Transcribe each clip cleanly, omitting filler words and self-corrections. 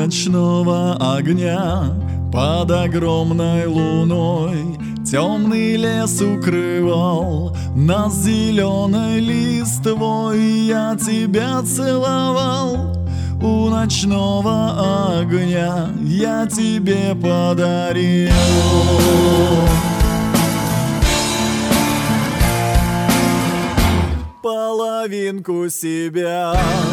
ночного огня под огромной луной темный лес укрывал нас зеленой листвой. Я тебя целовал у ночного огня, я тебе подарил половинку себя.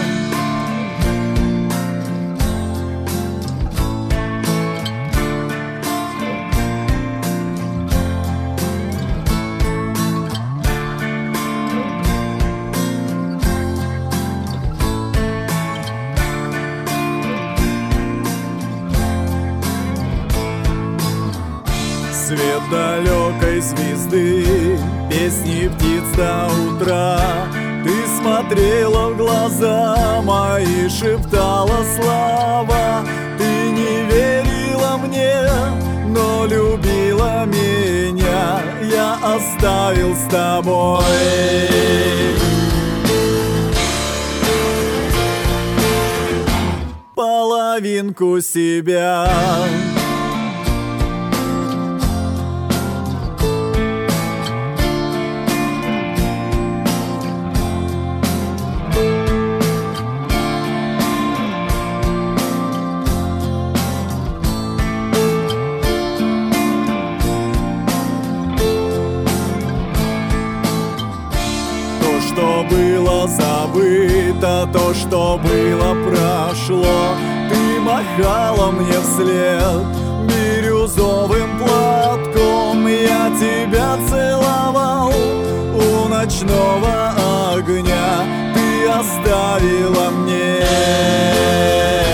Свет далекой звезды, песни птиц до утра. Ты смотрела в глаза мои, шептала слова. Ты не верила мне, но любила меня. Я оставил с тобой половинку себя. Что было забыто, то, что было, прошло. Ты махала мне вслед бирюзовым платком. Я тебя целовал у ночного огня, ты оставила мне